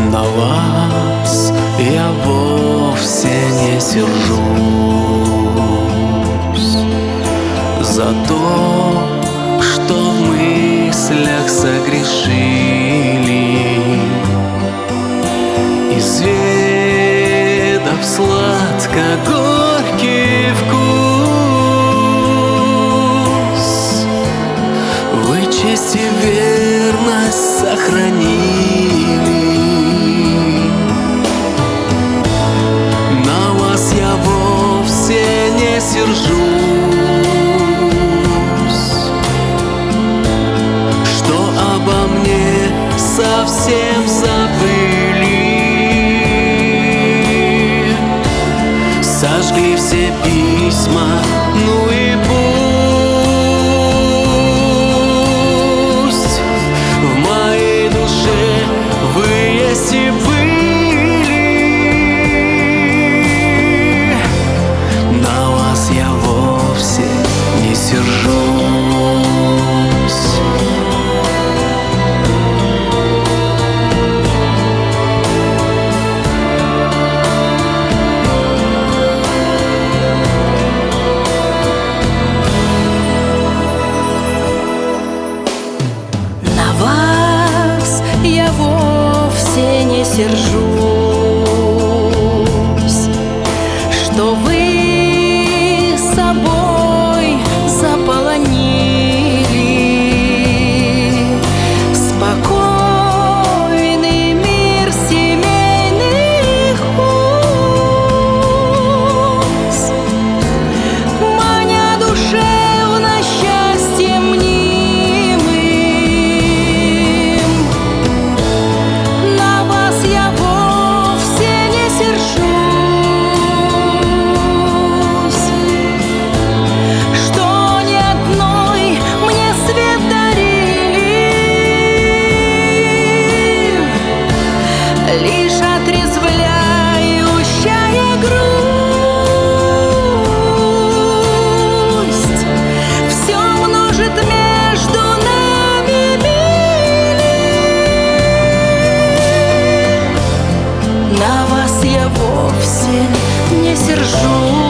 На вас я вовсе не сержусь за то, что в мыслях согрешили, изведав сладко-горький вкус. Вы честь и верность сохранили. На вас я вовсе не сержусь, что обо мне совсем забыли, сожгли все письма, ну и пусть в моей душе вы есть и были. На вас я вовсе не сержусь. Я вовсе не сержусь, что вы собой заполонили спокойный мир семейных уз, маня душевно счастьем мнимым. На вас я вовсе не сержусь, что ни одной мне свет дарили, лишь отрезвляющая грусть все множит между нами мили. На вас я вовсе не сержусь.